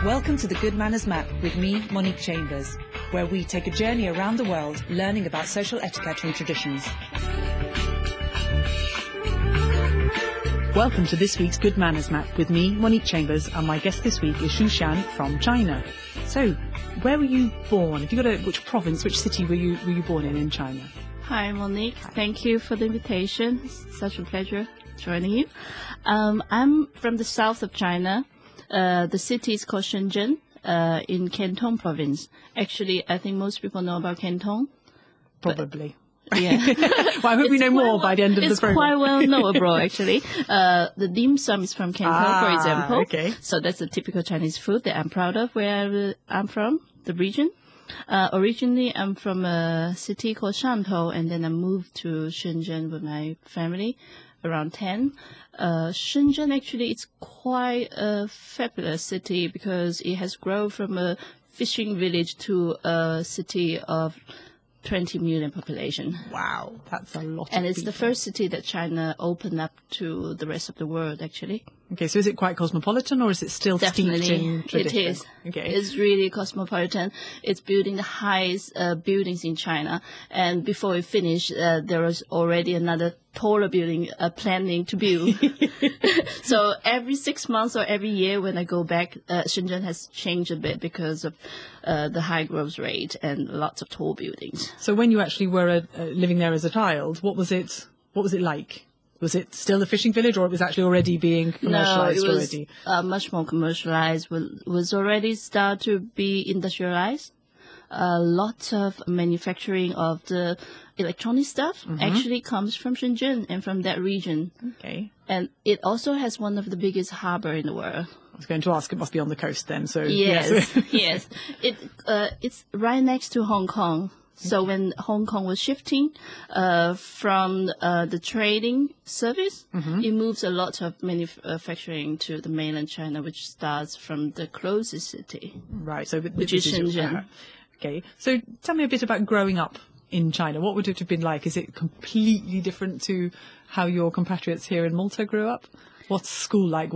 Welcome to the Good Manners Map with me, Monique Chambers, where we take a journey around the world learning about social etiquette and traditions. Welcome to this week's Good Manners Map with me, Monique Chambers, and my guest this week is Xu Shan from China. So, where were you born? Have you got which province, which city were you born in China? Hi, Monique. Thank you for the invitation. It's such a pleasure joining you. I'm from the south of China. The city is called Shenzhen, in Canton province. Actually, I think most people know about Canton. Probably. Yeah. Well, I hope we know more by the end of the program. It's quite well known abroad, actually. The dim sum is from Canton, for example. Okay. So that's a typical Chinese food that I'm proud of where I'm from, the region. Originally, I'm from a city called Shantou, and then I moved to Shenzhen with my family around 10. Shenzhen, actually, it's quite a fabulous city because it has grown from a fishing village to a city of 20 million population. Wow, that's a lot. And it's people. the first city that China opened up to the rest of the world, actually. Okay, so is it quite cosmopolitan or is it still steeped in tradition? It is. Okay. It's really cosmopolitan. It's building the highest buildings in China. And before it finished, there was already another taller building planning to build. So every 6 months or every year when I go back, Shenzhen has changed a bit because of the high growth rate and lots of tall buildings. So when you actually were living there as a child, what was it like? Was it still a fishing village, or it was actually already being commercialized already? No, it was much more commercialized. Was already start to be industrialized. A lot of manufacturing of the electronic stuff actually comes from Shenzhen and from that region. Okay. And it also has one of the biggest harbor in the world. I was going to ask, it must be on the coast then. So yes. Yes. It's right next to Hong Kong. So when Hong Kong was shifting from the trading service, it moves a lot of manufacturing to the mainland China, which starts from the closest city. Right, so which is Shenzhen. Okay, so tell me a bit about growing up in China. What would it have been like? Is it completely different to how your compatriots here in Malta grew up? What's school like?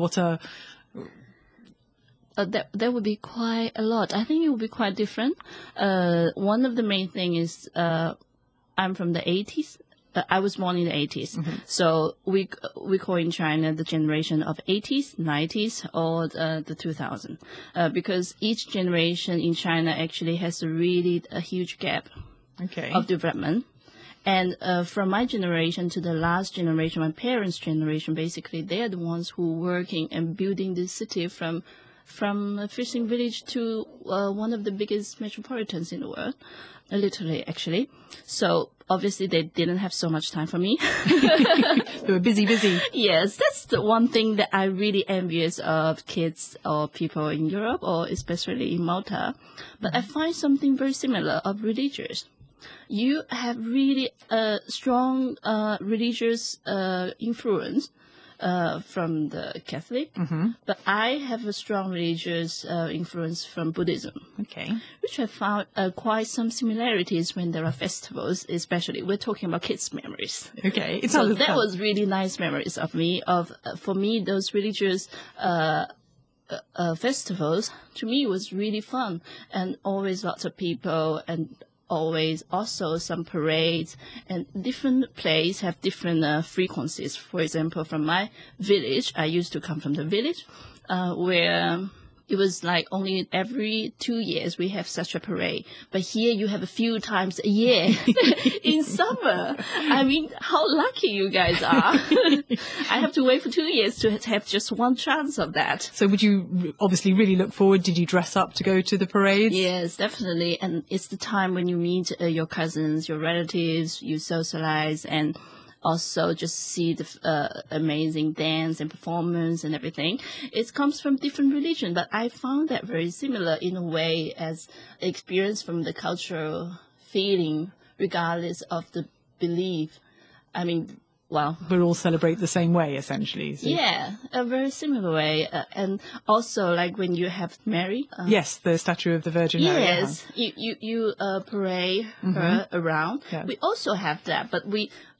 That would be quite a lot. I think it would be quite different. One of the main thing is I'm from the 80s. I was born in the 80s. So we call in China the generation of 80s, 90s, or the 2000s. Because each generation in China actually has a huge gap of development. And from my generation to the last generation, my parents' generation, basically, they are the ones who were working and building this city from a fishing village to one of the biggest metropolitans in the world, literally, actually. So obviously they didn't have so much time for me. They were busy. Yes, that's the one thing that I really envious of kids or people in Europe, or especially in Malta. But I find something very similar of religious. You have really strong religious influence from the Catholic, but I have a strong religious influence from Buddhism. Okay. Which I found quite some similarities when there are festivals, especially we're talking about kids' memories. Okay. So that was really nice memories of me. For me, those religious festivals, to me, was really fun, and always lots of people, and always also some parades, and different places have different frequencies. For example, from my village, I used to come from the village where it was like only every 2 years we have such a parade. But here you have a few times a year in summer. I mean, how lucky you guys are. I have to wait for 2 years to have just one chance of that. So would you obviously really look forward? Did you dress up to go to the parade? Yes, definitely. And it's the time when you meet your cousins, your relatives, you socialize, and also just see the amazing dance and performance and everything. It comes from different religion, but I found that very similar in a way as experience from the cultural feeling, regardless of the belief. I mean, well, we all celebrate the same way, essentially. So. Yeah, a very similar way. And also, like when you have Mary. Yes, the statue of the Virgin Mary. Yes, you parade her around. Yeah. We also have that, but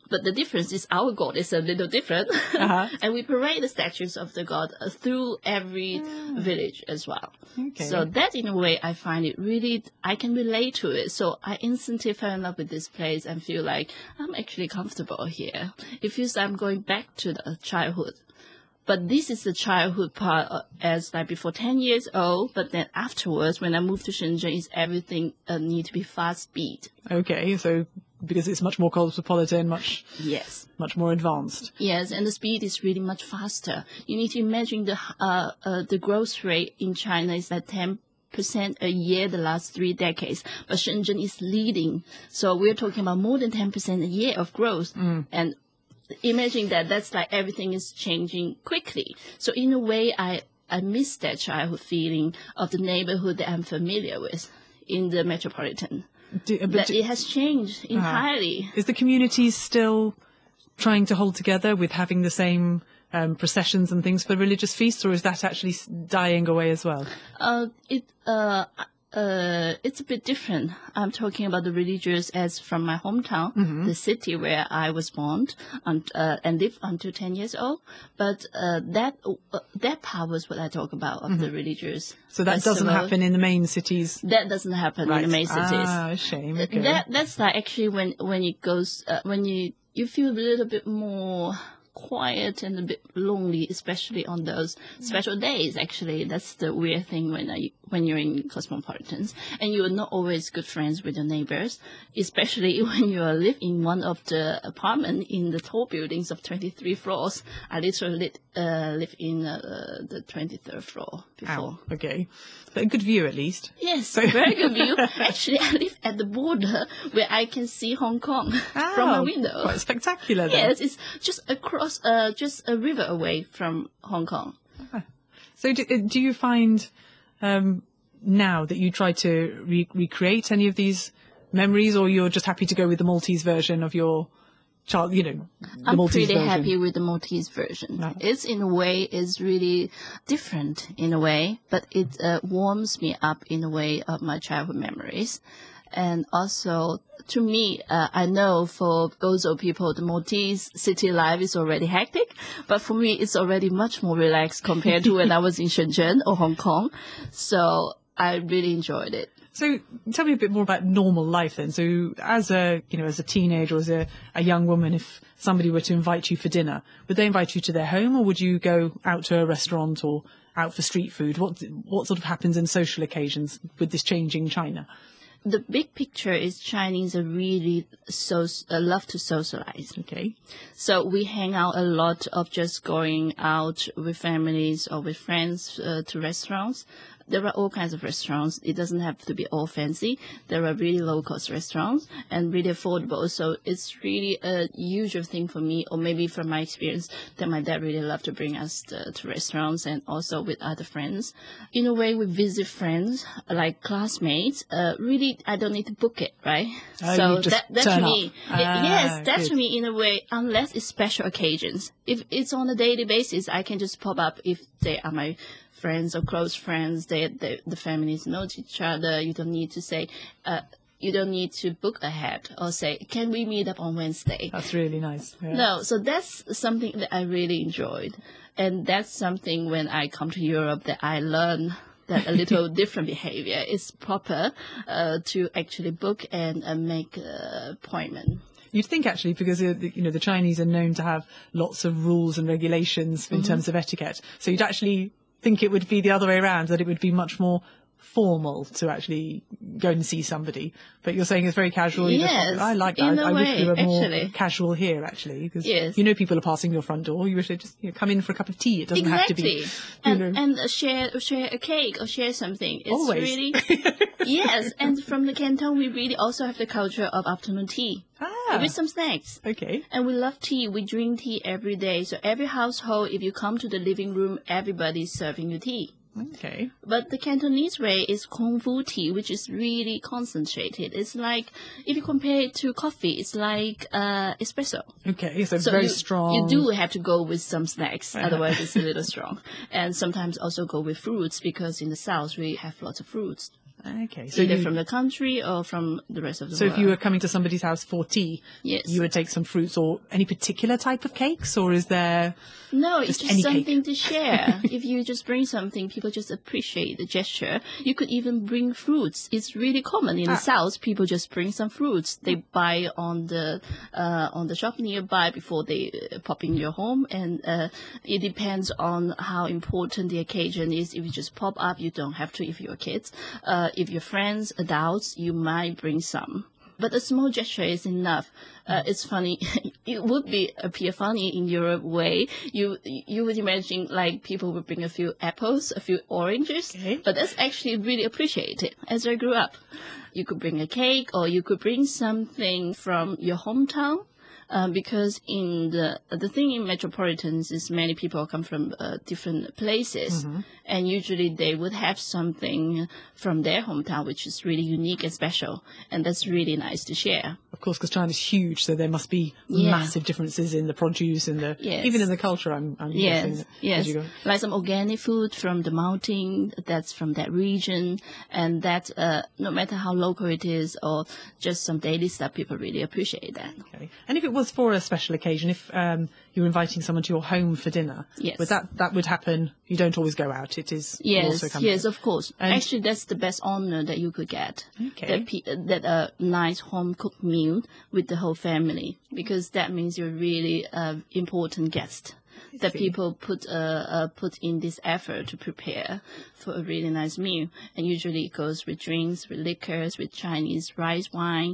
But the difference is our god is a little different. And we parade the statues of the god through every village as well. Okay. So that, in a way, I find it really, I can relate to it. So I instantly fell in love with this place and feel like I'm actually comfortable here. It feels like I'm going back to the childhood. But this is the childhood part as like before 10 years old. But then afterwards, when I moved to Shenzhen, is everything need to be fast speed. Okay, so because it's much more cosmopolitan, much more advanced. Yes, and the speed is really much faster. You need to imagine the growth rate in China is like 10% a year the last 3 decades, but Shenzhen is leading. So we're talking about more than 10% a year of growth. And imagine that's like everything is changing quickly. So in a way, I miss that childhood feeling of the neighborhood that I'm familiar with in the metropolitan. But it has changed entirely. Is the community still trying to hold together with having the same processions and things for religious feasts, or is that actually dying away as well? It's a bit different. I'm talking about the religious as from my hometown, the city where I was born and lived until 10 years old. But that part was what I talk about of the religious. So that doesn't happen in the main cities? That doesn't happen in the main cities. Ah, a shame. Okay. That's like actually when it goes, when you feel a little bit more quiet and a bit lonely, especially on those special days. Actually, that's the weird thing when you're in cosmopolitans, and you are not always good friends with your neighbors, especially when you live in one of the apartment in the tall buildings of 23 floors. I literally live in the 23rd floor before. Ow, okay, but a good view at least. Yes, very good view. Actually, I live at the border where I can see Hong Kong from my window. Quite spectacular then. Yes, it's just across, just a river away from Hong Kong. So do you find now that you try to recreate any of these memories, or you're just happy to go with the Maltese version of your child, the I'm Maltese pretty version? happy with the Maltese version. No. It's in a way is really different in a way, but it warms me up in a way of my childhood memories. And also, to me, I know for Gozo people, the Maltese city life is already hectic, but for me, it's already much more relaxed compared to when I was in Shenzhen or Hong Kong. So I really enjoyed it. So tell me a bit more about normal life then. So as a teenager or as a young woman, if somebody were to invite you for dinner, would they invite you to their home, or would you go out to a restaurant or out for street food? What sort of happens in social occasions with this changing China? The big picture is Chinese are really love to socialize. Okay. So we hang out a lot of just going out with families or with friends to restaurants. There are all kinds of restaurants. It doesn't have to be all fancy. There are really low-cost restaurants and really affordable. So it's really a usual thing for me, or maybe from my experience, that my dad really loved to bring us to restaurants and also with other friends. In a way, we visit friends, like classmates. Really, I don't need to book it, right? So that to me, yes, that good. to me, in a way, unless it's special occasions. If it's on a daily basis, I can just pop up if they are my friends or close friends, the families know each other. You don't need to say, you don't need to book ahead or say, can we meet up on Wednesday? That's really nice. Yeah. No, so that's something that I really enjoyed. And that's something when I come to Europe that I learn that a little different behavior is proper to actually book and make an appointment. You'd think actually, because the Chinese are known to have lots of rules and regulations in terms of etiquette. So you'd actually think it would be the other way around, that it would be much more formal to actually go and see somebody. But you're saying it's very casual. Yes, I like that. I wish we were more casual here, actually, because people are passing your front door. You wish they just come in for a cup of tea. It doesn't have to be and share a cake or share something. It's always. Really yes. And from the Canton, we really also have the culture of afternoon tea. With some snacks. Okay. And we love tea. We drink tea every day. So every household, if you come to the living room, everybody's serving you tea. Okay. But the Cantonese way is Kung Fu tea, which is really concentrated. It's like, if you compare it to coffee, it's like espresso. Okay, so it's very strong. You do have to go with some snacks, otherwise it's a little strong. And sometimes also go with fruits, because in the south we have lots of fruits. Okay. So either from the country or from the rest of the world. if you were coming to somebody's house for tea, Yes. you would take some fruits or any particular type of cakes, or is there... No, it's Just any just something cake. to share. If you just bring something, people just appreciate the gesture. You could even bring fruits. It's really common in the South. People just bring some fruits. They buy on the shop nearby before they pop in your home. And it depends on how important the occasion is. If you just pop up, you don't have to if you're kids. If you're friends, adults, you might bring some. But a small gesture is enough. It's funny. It would appear funny in Europe way. You would imagine like people would bring a few apples, a few oranges, Okay. but that's actually really appreciated. As I grew up, you could bring a cake or you could bring something from your hometown. Because in the thing in metropolitans is many people come from different places, and usually they would have something from their hometown which is really unique and special, and that's really nice to share. Of course, because China's huge, so there must be Yeah. massive differences in the produce and Yes. even in the culture. I'm guessing. Yes, as you go. like some organic food from the mountain that's from that region, and that no matter how local it is or just some daily stuff, people really appreciate that. Okay. And if it was for a special occasion, if you were inviting someone to your home for dinner, Yes. would that would happen? You don't always go out. It is you Yes, also come yes, home. of course. And- Actually, that's the best honor that you could get. Okay. That a nice home cooked meal with the whole family, because that means you're really important guest. That see. people put in this effort to prepare for a really nice meal, and usually it goes with drinks, with liquors, with Chinese rice wine,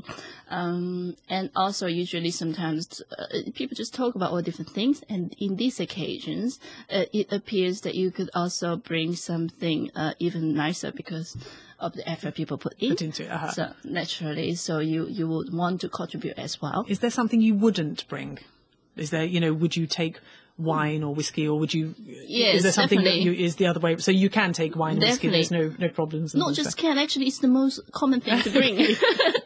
and also usually sometimes people just talk about all different things. And in these occasions, it appears that you could also bring something even nicer because of the effort people put into it. Uh-huh. So naturally, so you would want to contribute as well. Is there something you wouldn't bring? Is there, would you take wine or whiskey, or would you? Yes, is there something definitely. that is the other way? So you can take wine and whiskey. There's no problems. and Not all just that. can, actually, it's the most common thing to bring.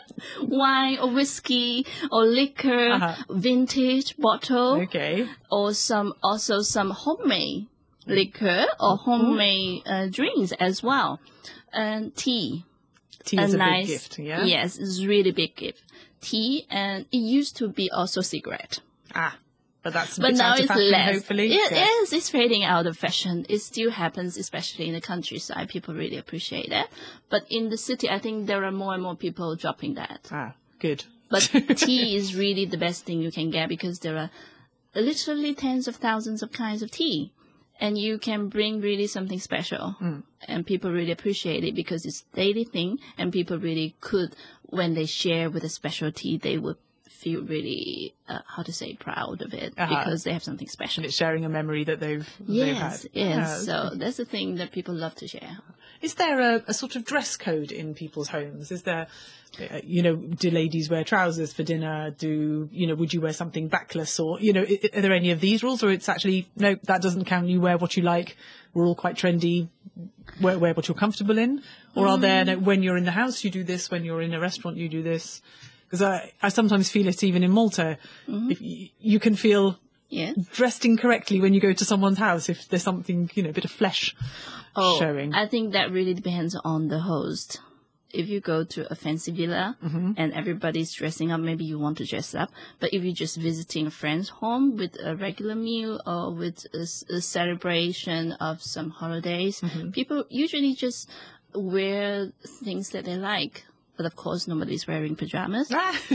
Wine or whiskey or liquor, Uh-huh. vintage bottle, Okay. or some homemade liquor or homemade drinks as well. And tea. Tea is a big gift. Yeah. Yes, it's a really big gift. Tea, and it used to be also cigarette. But that's But now out of it's fashion, less. hopefully. Yes, it's fading out of fashion. It still happens, especially in the countryside. People really appreciate that. But in the city, I think there are more and more people dropping that. Good. But tea is really the best thing you can get, because there are literally tens of thousands of kinds of tea. And you can bring really something special. And people really appreciate it because it's a daily thing. And people really could, when they share with a special tea, they would feel really, proud of it, because they have something special. And it's sharing a memory that they've had. Yes. Yeah. So that's the thing that people love to share. Is there a sort of dress code in people's homes? Is there, do ladies wear trousers for dinner? Would you wear something backless, or, are there any of these rules, or it's actually, no, that doesn't count. You wear what you like. We're all quite trendy. Wear what you're comfortable in. Or are there, no, when you're in the house, you do this. When you're in a restaurant, you do this. Because I sometimes feel it even in Malta. If you can feel Yeah. dressed incorrectly when you go to someone's house if there's something, a bit of flesh showing. I think that really depends on the host. If you go to a fancy villa and everybody's dressing up, maybe you want to dress up. But if you're just visiting a friend's home with a regular meal or with a celebration of some holidays, people usually just wear things that they like. But of course, nobody's wearing pajamas.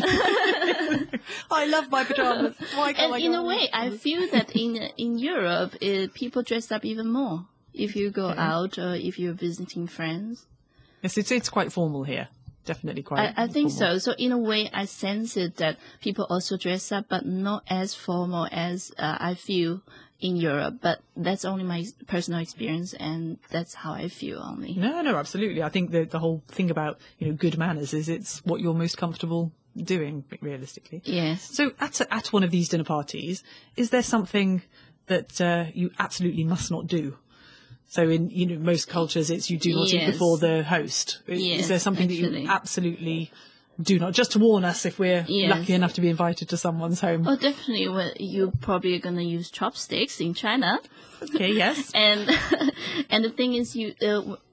I love my pajamas. Why can't And I in go a out? way, I feel that in Europe, people dress up even more. If you go out or if you're visiting friends. Yes, it's quite formal here. Definitely quite. I think formal. so. So in a way, I sense it that people also dress up, but not as formal as I feel in Europe. But that's only my personal experience, and that's how I feel only. No, absolutely. I think the whole thing about good manners is it's what you're most comfortable doing, realistically. Yes. So at one of these dinner parties, is there something that you absolutely must not do? So in most cultures, it's you do not eat Yes. before the host. Yes, Is there something that actually. you absolutely do not? Just to warn us if we're Yes. lucky enough to be invited to someone's home. Oh, definitely. Well, you probably are gonna use chopsticks in China. Okay, yes. And and the thing is,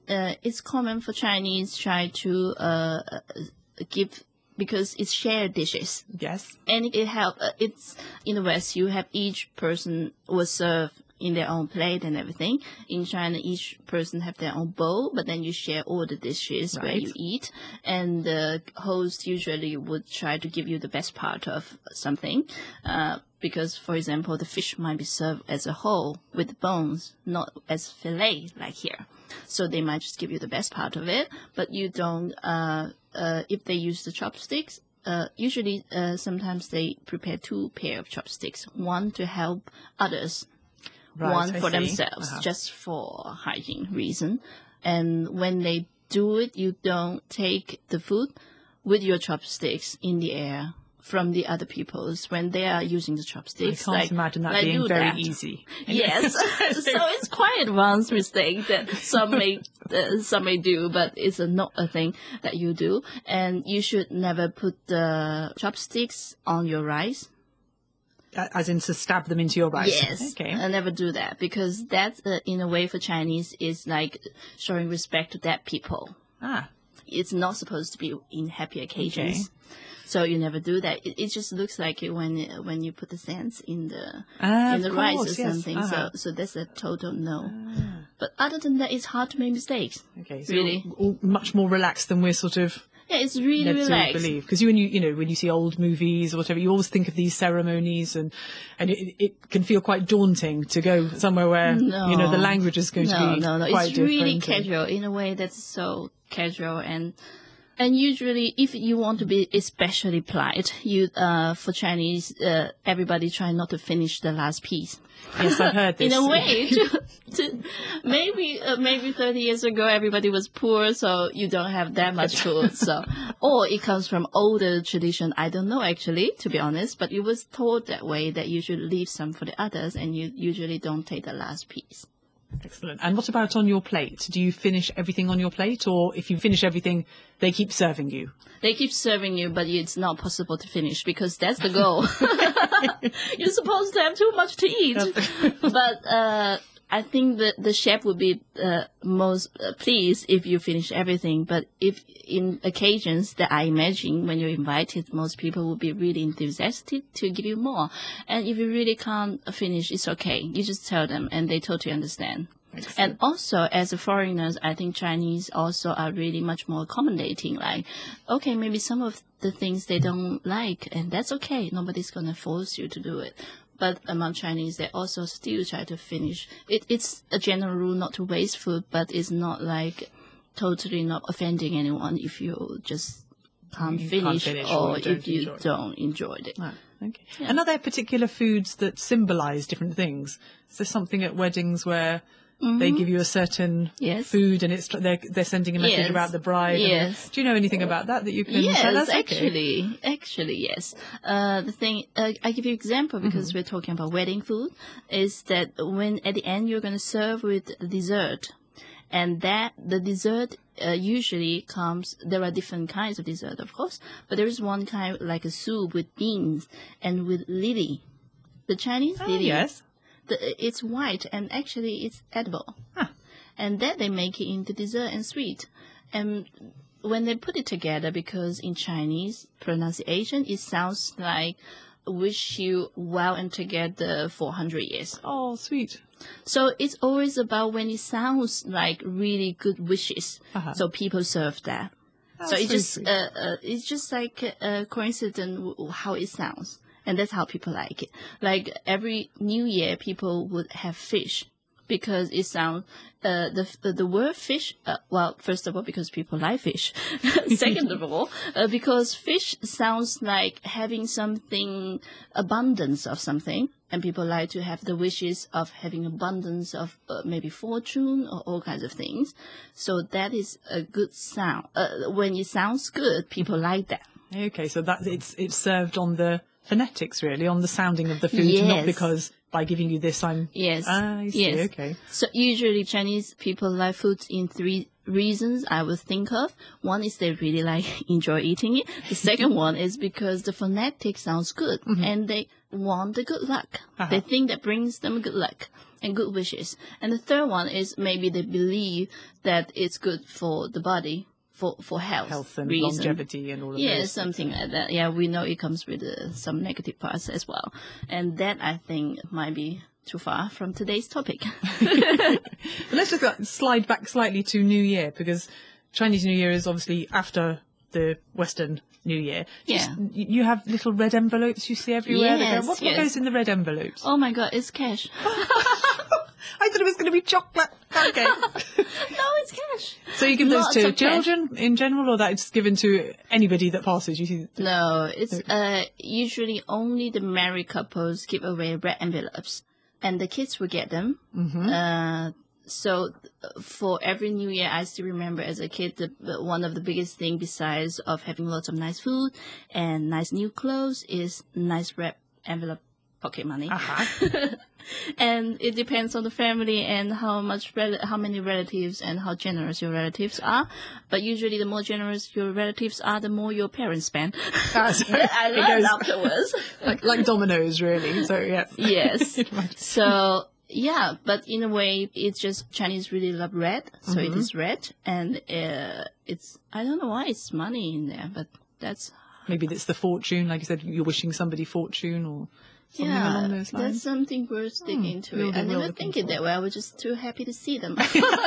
it's common for Chinese try to give, because it's shared dishes. Yes. And it help. It's in the West, you have each person will serve in their own plate and everything. In China, each person have their own bowl, but then you share all the dishes where Right. you eat. And the host usually would try to give you the best part of something. Because, for example, the fish might be served as a whole with bones, not as fillet like here. So they might just give you the best part of it, but you don't, if they use the chopsticks, usually sometimes they prepare 2 pair of chopsticks, one to help others, Right, one I for see. themselves, Uh-huh. just for hygiene reason. And when they do it, you don't take the food with your chopsticks in the air from the other people's when they are using the I chopsticks. can't imagine that being do very that. easy. Yes, so it's quite advanced mistake that some may do, but it's not a thing that you do. And you should never put the chopsticks on your rice. As in to stab them into your rice. Yes, Okay. I never do that, because that, in a way, for Chinese is like showing respect to dead people. Ah. It's not supposed to be in happy occasions. Okay. So you never do that. It just looks like it when you put the sands in the Of rice course, or yes. something. Uh-huh. So that's a total no. But other than that, it's hard to make mistakes. Okay, so Really. you're all much more relaxed than we're sort of Yeah, it's really led to relaxed. believe. Because when you see old movies or whatever, you always think of these ceremonies, and it can feel quite daunting to go somewhere where the language is going to be quite It's really different. casual in a way that's so casual. And usually, if you want to be especially polite, for Chinese, everybody try not to finish the last piece. Yes, I've heard this. In a way, maybe 30 years ago, everybody was poor, so you don't have that much food. So, or it comes from older tradition. I don't know actually, to be honest, but it was taught that way, that you should leave some for the others, and you usually don't take the last piece. Excellent. And what about on your plate? Do you finish everything on your plate, or if you finish everything, they keep serving you? They keep serving you, but it's not possible to finish, because that's the goal. You're supposed to have too much to eat. But I think that the chef would be most pleased if you finish everything. But if in occasions that I imagine when you're invited, most people will be really enthusiastic to give you more. And if you really can't finish, it's okay. You just tell them, and they totally understand. And also, as a foreigners, I think Chinese also are really much more accommodating. Like, okay, maybe some of the things they don't like, and that's okay. Nobody's going to force you to do it. But among Chinese, they also still try to finish. It's a general rule not to waste food, but it's not like totally not offending anyone if you just can't finish or if you don't enjoy it. Ah, okay. Yeah. And are there particular foods that symbolize different things? Is there something at weddings where they give you a certain food, and they're sending a message about the bride? Yes. Do you know anything about that you can tell us? Yes, actually, yes. The thing, I give you an example because we're talking about wedding food, is that when at the end you're going to serve with dessert, and that the dessert usually comes, there are different kinds of dessert, of course, but there is one kind like a soup with beans and with lily. The Chinese lily. Yes. It's white, and actually it's edible. Huh. And then they make it into dessert and sweet. And when they put it together, because in Chinese pronunciation, it sounds like wish you well and together for 100 years. Oh, sweet. So it's always about when it sounds like really good wishes. So people serve that. So it's just like a coincidence how it sounds. And that's how people like it. Like every New Year, people would have fish because it sounds, the word fish, well, first of all, because people like fish. Second of all, because fish sounds like having something, abundance of something. And people like to have the wishes of having abundance of maybe fortune or all kinds of things. So that is a good sound. When it sounds good, people like that. Okay, so that it's served on the phonetics, really, on the sounding of the food, not because by giving you this I'm... Yes. I see, okay. So usually Chinese people like food in 3 reasons I would think of. One is they really enjoy eating it. The second one is because the phonetic sounds good and they want the good luck. They think that brings them good luck and good wishes. And the third one is maybe they believe that it's good for the body, for health and reason. longevity and all of those. Yeah, something like that. Yeah, we know it comes with some negative parts as well. And that, I think, might be too far from today's topic. But let's just slide back slightly to New Year, because Chinese New Year is obviously after the Western New Year. You have little red envelopes you see everywhere. Yes, what goes in the red envelopes? Oh my God, it's cash. I thought it was going to be chocolate. Okay. No, it's cash. So you give those Lots to of cash. children in general, or that's given to anybody that passes? You see? No, it's usually only the married couples give away red envelopes, and the kids will get them. So for every New Year, I still remember as a kid, one of the biggest thing besides of having lots of nice food and nice new clothes is nice red envelope pocket money. And it depends on the family and how many relatives and how generous your relatives are. But usually the more generous your relatives are, the more your parents spend. I learned afterwards. like dominoes, really. So, yeah. Yes. So, yeah, but in a way, it's just Chinese really love red. So it is red. And it's, I don't know why it's money in there, but that's... Maybe it's the fortune. Like you said, you're wishing somebody fortune or... something along those lines. That's something worth digging into it. I never think it that way. I was just too happy to see them.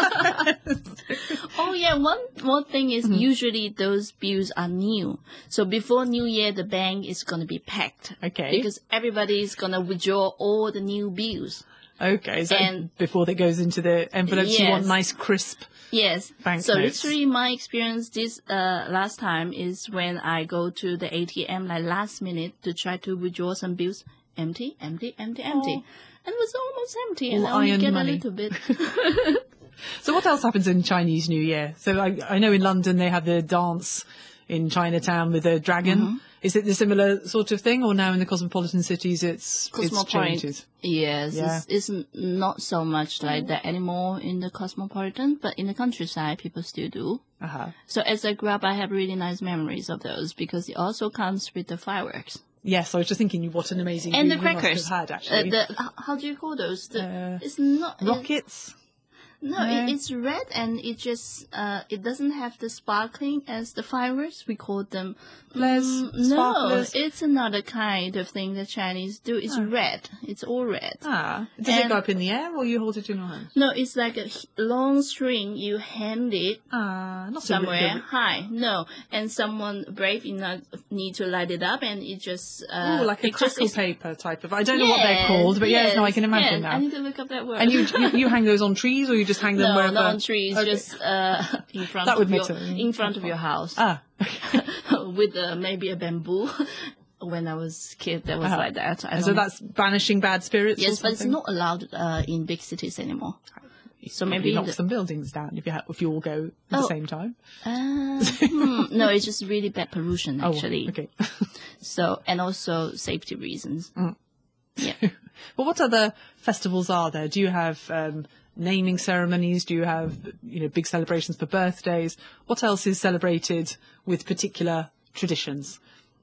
Oh yeah, one more thing is usually those bills are new. So before New Year, the bank is going to be packed. Okay. Because everybody is going to withdraw all the new bills. Okay, so before that goes into the envelopes, you want nice crisp banknotes. So literally my experience this last time is when I go to the ATM like last minute to try to withdraw some bills. Empty. And it was almost empty, and I only get a little bit. So what else happens in Chinese New Year? So I know in London they have the dance in Chinatown with a dragon. Is it the similar sort of thing, or now in the cosmopolitan cities it's changed? Yes, it's not so much like that anymore in the cosmopolitan, but in the countryside people still do. So as I grew up, I have really nice memories of those because it also comes with the fireworks. Yes, I was just thinking what an amazing and view the crackers you must have had, actually. How do you call those? It's not rockets. No, it's red and it just it doesn't have the sparkling as the fireworks. We call them sparklers. No, it's another kind of thing that Chinese do. It's red. It's all red. Does it go up in the air or you hold it in your hand? No, it's like a long string. You hand it not somewhere high. No, and someone brave enough need to light it up, and it just like a crackle paper type of. I don't know what they're called, but I can imagine now. I need to look up that word. And you hang those on trees, or you just hang them wherever? No, not on trees. Just in front of your house. With maybe a bamboo. When I was a kid, that was like that. So that's banishing bad spirits? Yes, but it's not allowed in big cities anymore. So maybe knock some buildings down if you all go at the same time. No, it's just really bad pollution, actually. Okay. So, and also safety reasons. Yeah. But what other festivals are there? Do you have naming ceremonies? Do you have big celebrations for birthdays? What else is celebrated with particular traditions?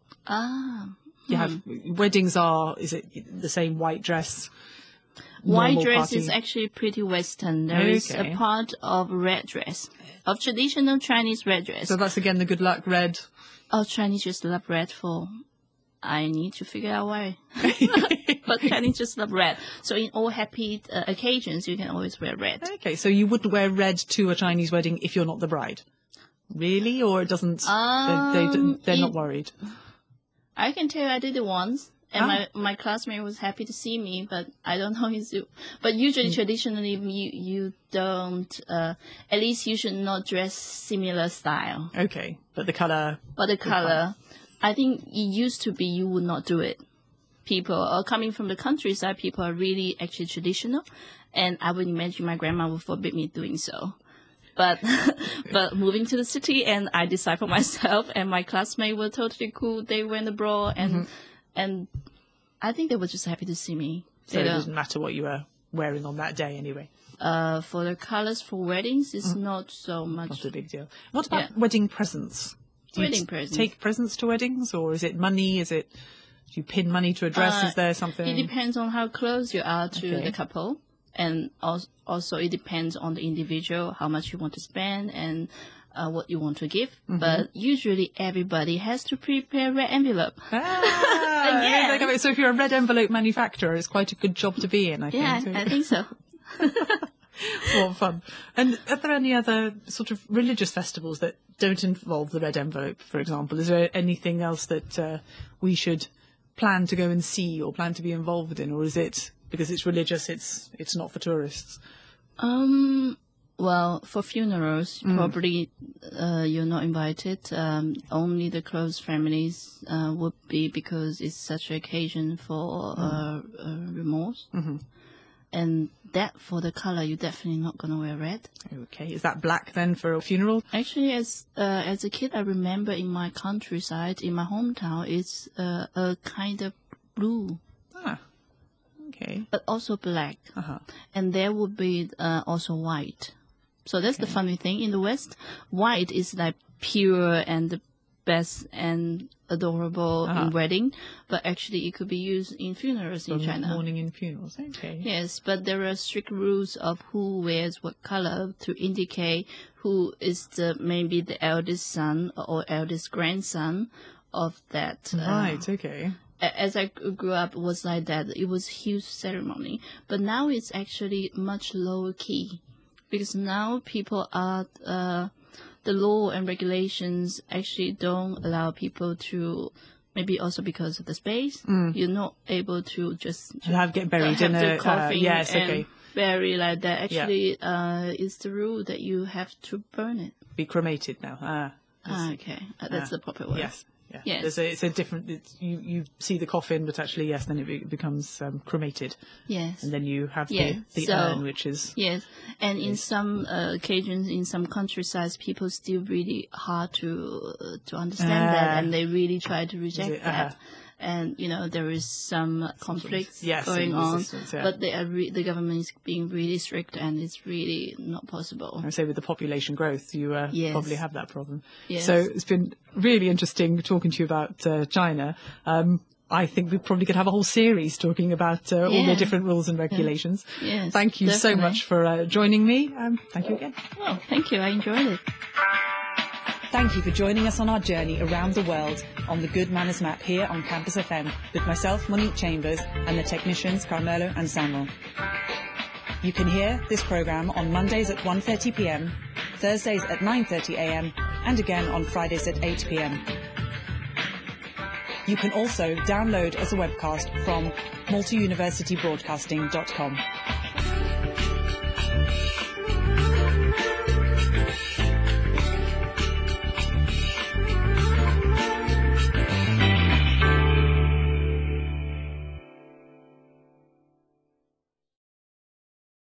You have weddings. Is it the same white dress? White dress party? is actually pretty Western. There is a part of red dress, of traditional Chinese red dress. So that's again the good luck red. Oh, Chinese just love red I need to figure out why. But Chinese just love red. So in all happy occasions, you can always wear red. Okay, so you wouldn't wear red to a Chinese wedding if you're not the bride? Really? Or it doesn't... they're not worried? I can tell you I did it once. And my classmate was happy to see me, but I don't know his... But usually, traditionally, you don't... at least you should not dress similar style. Okay, but the colour... I think it used to be you would not do it. People coming from the countryside, people are really actually traditional. And I would imagine my grandma would forbid me doing so. But moving to the city, and I decide for myself, and my classmates were totally cool. They went abroad, and I think they were just happy to see me. So it doesn't matter what you were wearing on that day anyway? For the colors for weddings, it's not so much. Not a big deal. What about wedding presents? Do Wedding you presents. take presents to weddings, or is it money? Do you pin money to a dress? Is there something? It depends on how close you are to the couple, and also it depends on the individual, how much you want to spend and what you want to give. But usually everybody has to prepare red envelope. Yeah. So if you're a red envelope manufacturer, it's quite a good job to be in, I think. Yeah, I think so. What fun. And are there any other sort of religious festivals that don't involve the red envelope, for example? Is there anything else that we should plan to go and see or plan to be involved in? Or is it, because it's religious, it's not for tourists? Well, for funerals, probably you're not invited. Only the close families would be, because it's such an occasion for remorse. And that, for the color, you're definitely not going to wear red. Okay, is that black then for a funeral? Actually, as a kid, I remember in my countryside, in my hometown, it's a kind of blue. Okay. But also black. And there would be also white. So that's the funny thing. In the West, white is like pure and the best and adorable in wedding, but actually it could be used in funerals in China. Mourning in funerals, okay. Yes, but there are strict rules of who wears what color to indicate who is maybe the eldest son or eldest grandson of that. Right, okay. As I grew up, it was like that. It was a huge ceremony. But now it's actually much lower key, because now people are, the law and regulations actually don't allow people to, maybe also because of the space, you're not able to just get buried in the a coffin yes, and okay. bury like that. Actually, it's the rule that you have to burn it. Be cremated now. Okay, that's the proper word. Yes. Yeah. Yes. It's a different. You see the coffin, but actually, yes, then it becomes cremated. Yes. And then you have the urn, which is And in some occasions, in some countrysides, people still really hard to understand that, and they really try to reject that. And there is some conflicts going on, but the government is being really strict, and it's really not possible. I say with the population growth, you probably have that problem. Yes. So it's been really interesting talking to you about China. I think we probably could have a whole series talking about all the different rules and regulations. Yes, thank you so much for joining me. Thank you again. Well, thank you. I enjoyed it. Thank you for joining us on our journey around the world on the Good Manners Map here on Campus FM with myself, Monique Chambers, and the technicians Carmelo and Samuel. You can hear this programme on Mondays at 1:30 p.m, Thursdays at 9:30 a.m, and again on Fridays at 8 p.m. You can also download as a webcast from multiuniversitybroadcasting.com.